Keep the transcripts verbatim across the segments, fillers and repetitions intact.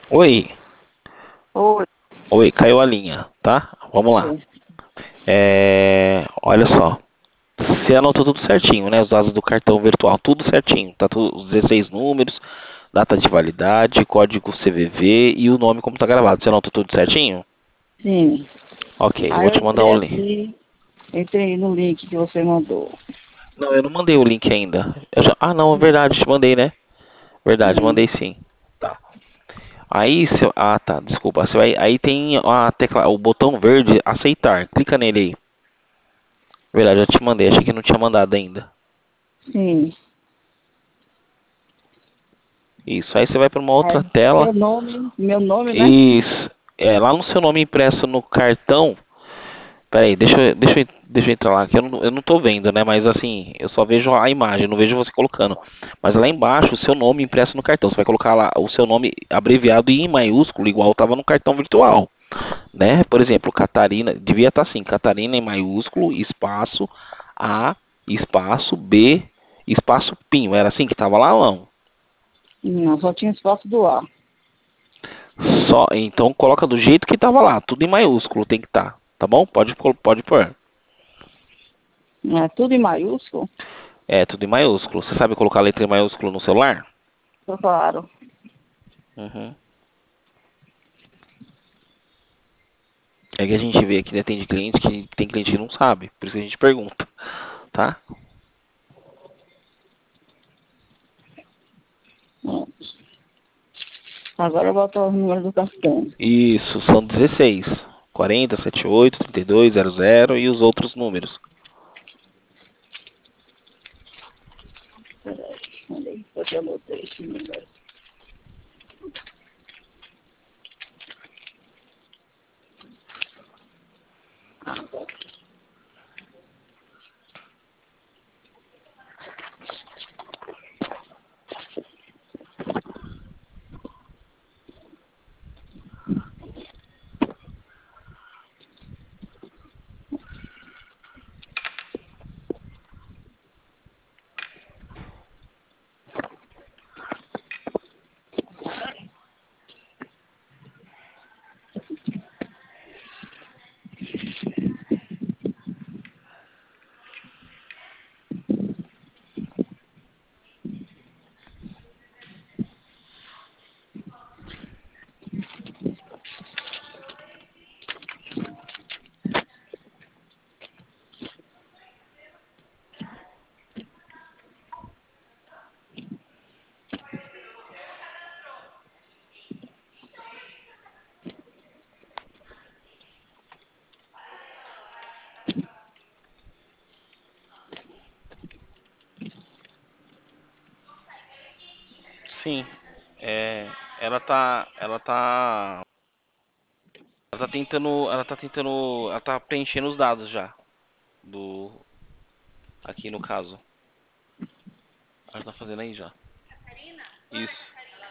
Oi, Oi, oi, caiu a linha, tá? Vamos lá. é, É, olha só, você anotou tudo certinho, né? Os dados do cartão virtual, tudo certinho. Tá tudo, os dezesseis números, data de validade, código C V V e o nome como tá gravado. Você anotou tudo certinho? sim. Ok, eu vou Aí eu te mandar entrei o link. aqui, entrei no link que você mandou. Não, eu não mandei o link ainda. Eu já... Ah, não, é verdade, te mandei, né? Verdade, Hum. mandei sim. Tá. Aí, você... ah, tá, desculpa. Você vai... Aí tem a tecla... o botão verde, aceitar. Clica nele aí. Verdade, já te mandei. Achei que não tinha mandado ainda. Sim. Isso. Aí você vai para uma outra Aí, tela. meu nome, meu nome, né? Isso. É, lá no seu nome impresso no cartão. Pera aí, deixa eu, deixa eu, deixa eu entrar lá, que eu não, eu não tô vendo, né? Mas assim, eu só vejo a imagem, não vejo você colocando. Mas lá embaixo, o seu nome impresso no cartão. Você vai colocar lá o seu nome abreviado e em maiúsculo, igual estava no cartão virtual, né? Por exemplo, Catarina, devia estar assim, Catarina em maiúsculo, espaço A, espaço B, espaço Pinho. Era assim que estava lá ou não? Não, só tinha espaço do A. Só, então coloca do jeito que estava lá, tudo em maiúsculo tem que estar, tá bom? Pode, pode pôr. É tudo em maiúsculo? É, tudo em maiúsculo. Você sabe colocar letra em maiúsculo no celular? Claro. Uhum. É que a gente vê aqui, né, tem de cliente que tem cliente que não sabe, por isso que a gente pergunta, tá? É. Agora bota o número do cartão. Isso, são dezesseis. quarenta, setenta e oito, trinta e dois, zero zero e os outros números. Peraí, olha eu já anotei esse número. Sim, é, ela tá, ela tá, ela tá tentando, ela tá tentando, ela tá preenchendo os dados já do aqui no caso. Ela tá fazendo aí já. Isso.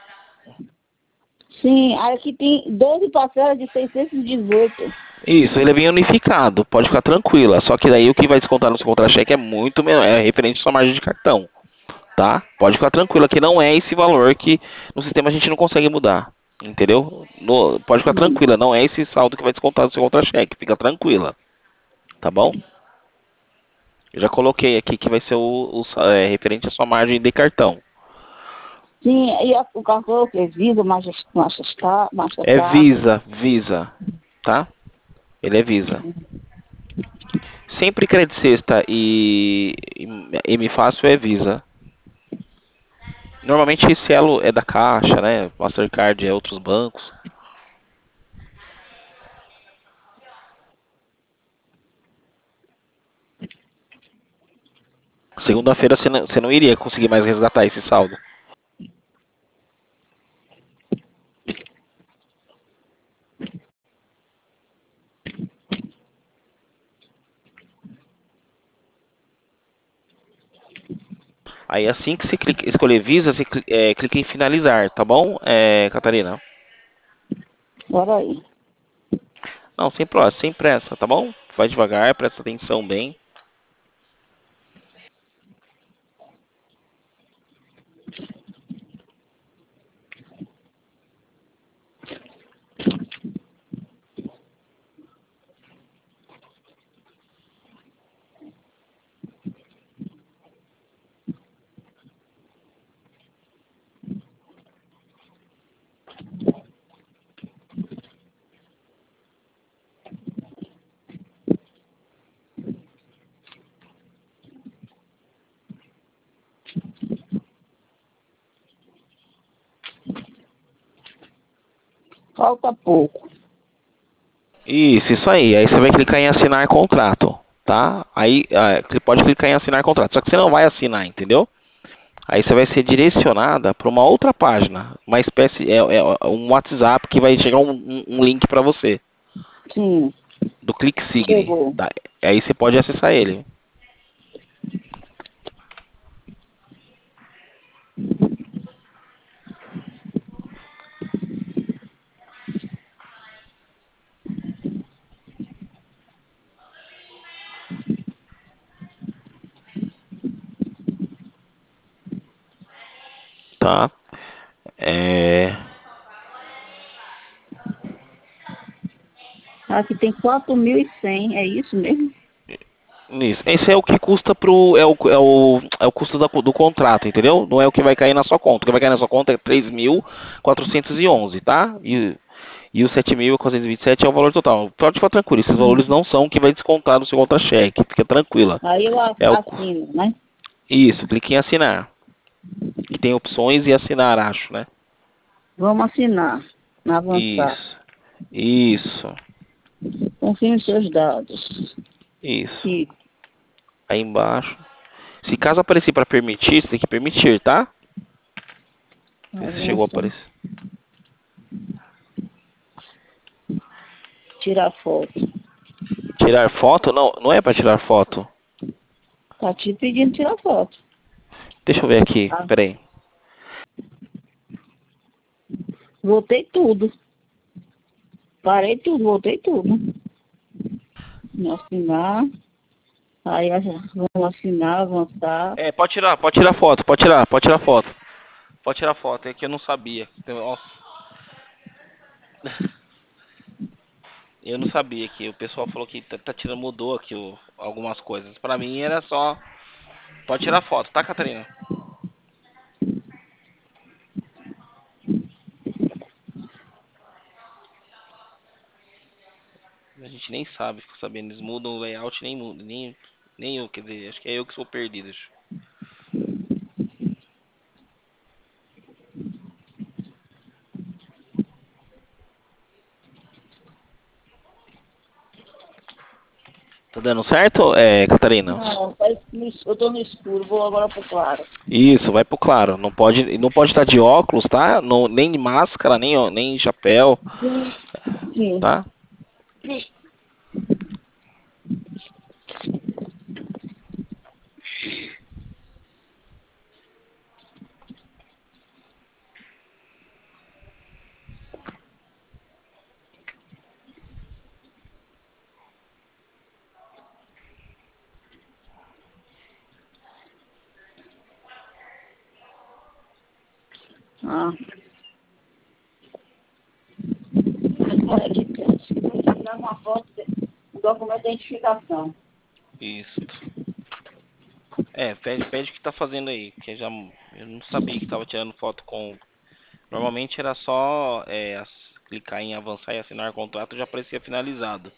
Sim, aí aqui tem doze parcelas de seiscentos e dezoito. Isso, ele é bem unificado, pode ficar tranquila. Só que daí o que vai descontar no seu contra-cheque é muito menor, é referente à sua margem de cartão, tá? Pode ficar tranquila que não é esse valor que no sistema a gente não consegue mudar, entendeu? No- pode ficar Sim. tranquila, não é esse saldo que vai descontar no seu contra-cheque, fica tranquila, tá bom? Eu já coloquei aqui que vai ser o, o sa- é, referente à sua margem de cartão. Sim, e a- o cartão é o quê? Visa, Mastercard, Mastercard, É Mastercard. Visa, Visa, tá? Ele é Visa. Sempre Credit Sexta e, e M Fácil é Visa. Normalmente esse elo é da Caixa, né? Mastercard é outros bancos. Segunda-feira você não, você não iria conseguir mais resgatar esse saldo. Aí assim que você clica, escolher Visa, você cli- é, clica em finalizar, tá bom, é, Catarina? Bora aí. Não, sem, pressa, sem pressa, tá bom? Vai devagar, presta atenção bem. Falta pouco. Isso, isso aí. Aí você vai clicar em assinar contrato, tá? Aí ah, você pode clicar em assinar contrato, só que você não vai assinar, entendeu? Aí você vai ser direcionada para uma outra página, uma espécie, é, é um WhatsApp que vai chegar um, um, um link para você, Sim, do ClickSign. chegou. Tá? Aí você pode acessar ele. Tá? É... Aqui tem quatro mil e cem, é isso mesmo? Isso. Esse é o que custa pro. É o, é o, é o custo da- do contrato, entendeu? Não é o que vai cair na sua conta. O que vai cair na sua conta é três mil quatrocentos e onze, tá? E, e o sete mil quatrocentos e vinte e sete é o valor total. Pode ficar tranquilo, esses valores não são o que vai descontar do seu contra-cheque. Fica tranquila. Aí eu a- É o, cu- assino, né? isso, clique em assinar. Que tem opções e assinar, acho, né? Vamos assinar, avançar. Isso. Isso. Confirme seus dados. Isso. E Aí embaixo. Se caso aparecer para permitir, você tem que permitir, tá? Vê se chegou a avança. aparecer. Tirar foto. Tirar foto? Não, não é para tirar foto. Tá te pedindo tirar foto. Deixa eu ver aqui, Tá? peraí. Voltei tudo. Parei tudo, voltei tudo. Vamos assinar. Aí a- vamos assinar, avançar. É, pode tirar, pode tirar foto, pode tirar, pode tirar foto. Pode tirar foto, é que eu não sabia. Então, nossa, eu não sabia que o pessoal falou que tá, tá tirando, mudou aqui o- algumas coisas. Pra mim era só. Pode tirar foto, tá, Catarina? A gente nem sabe, fica sabendo. Eles mudam o layout, nem muda, nem, nem eu, quer dizer, acho que é eu que sou perdido. Acho. Tá dando certo, é, Catarina? Não, tá no es- eu tô no escuro, vou agora pro claro. Isso, vai pro claro. Não pode, não pode estar de óculos, tá? Não, nem de máscara, nem, ó- nem chapéu, Sim, sim. tá? Ah. Agora aqui, vou tirar uma foto do documento de identificação. Isso. É, pede, pede o que tá fazendo aí, porque já eu não sabia que tava tirando foto com. Normalmente era só é, as- clicar em avançar e assinar contrato já aparecia finalizado.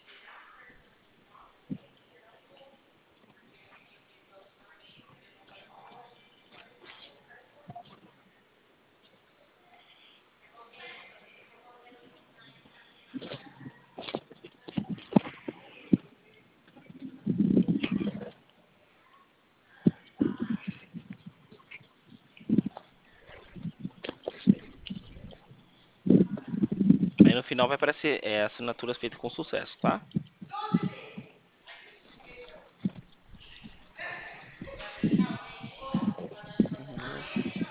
Aí no final vai aparecer é, assinaturas feitas com sucesso, tá? Uhum.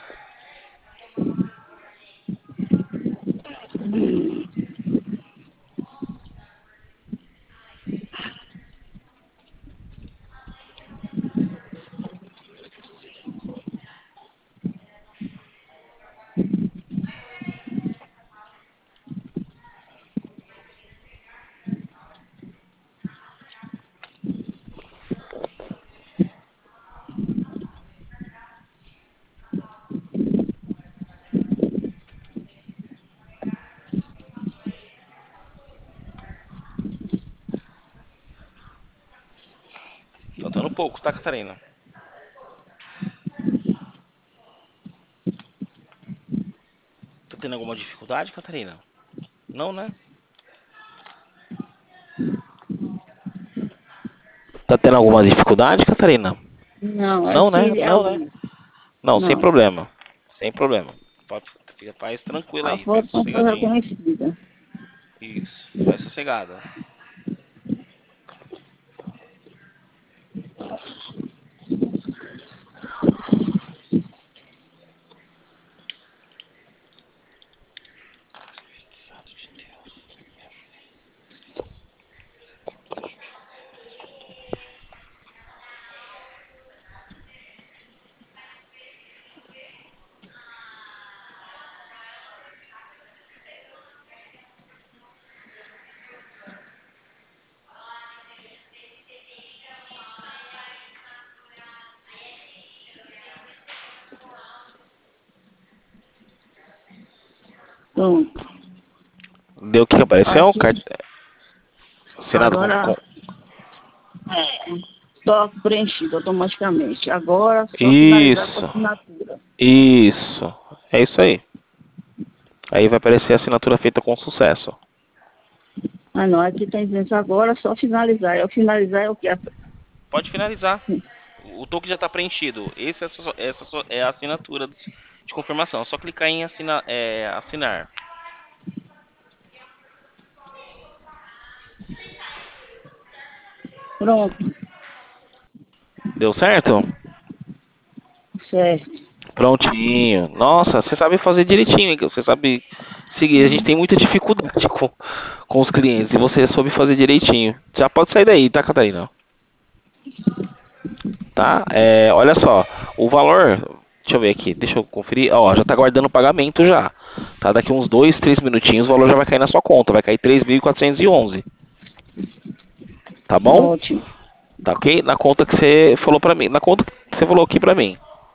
Faltando pouco, tá, Catarina? Tá tendo alguma dificuldade, Catarina? Não, né? Tá tendo alguma dificuldade, Catarina? Não, é Não, né? que a Não, né? luz. Não, sem Não. problema. Sem problema. Pode, fica paz tranquila A aí, foto faz não foi sossegadinho. reconhecida. Isso, faz sossegada. Pronto. Deu o que apareceu? Aqui, Cart... Assinado com, agora, com... é, só preenchido automaticamente. Agora, só finalizar com a Isso, assinatura. isso. É isso aí. Aí vai aparecer a assinatura feita com sucesso. Ah, não, aqui tem dizendo agora, só finalizar. É o finalizar é o que? Pode finalizar. O token já está preenchido. Esse é só- essa só é a assinatura de confirmação. É só clicar em assina, é, assinar. Pronto, Deu certo? certo. Prontinho. Nossa, você sabe fazer direitinho, hein? Você sabe seguir. A gente tem muita dificuldade com, com os clientes e você soube fazer direitinho. Já pode sair daí, tá, Catarina? Tá? É, olha só, o valor, deixa eu ver aqui, deixa eu conferir. Ó, já tá guardando o pagamento já. Tá? Daqui uns dois, três minutinhos o valor já vai cair na sua conta. Vai cair três mil quatrocentos e onze. Tá bom? Ótimo. Tá ok? Na conta que você falou pra mim. Na conta que você falou aqui pra mim.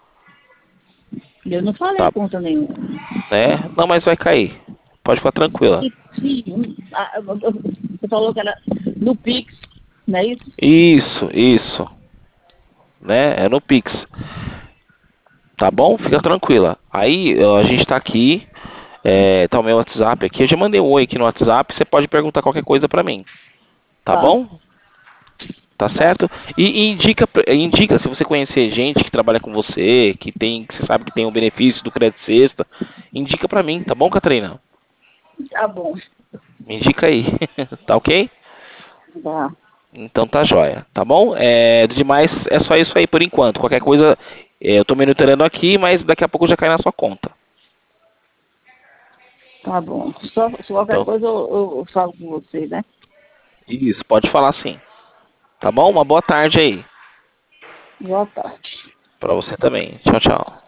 Eu não falei Tá? conta nenhuma. Né? Não, mas vai cair. Pode ficar tranquila. E, sim, ah, você falou que era no Pix, não é isso? Isso, isso. Né? É no Pix. Tá bom? Fica tranquila. Aí ó, a gente tá aqui. É, tá o meu WhatsApp aqui. Eu já mandei um oi aqui no WhatsApp. Você pode perguntar qualquer coisa pra mim. Tá Tá, bom? Tá tá. certo? E, e indica, indica se você conhecer gente que trabalha com você, que tem, que você sabe que tem o benefício do crédito sexta, indica pra mim, tá bom, Catarina? Tá bom. Me indica aí, tá ok? Tá, Então tá jóia, tá bom? É, do demais é só isso aí por enquanto. Qualquer coisa é, eu tô monitorando aqui, mas daqui a pouco já cai na sua conta. tá bom. Só, se qualquer Então, coisa eu, eu, eu falo com você, né? isso, pode falar sim. Tá bom? Uma boa tarde aí Boa tarde. pra você também. Tchau, tchau.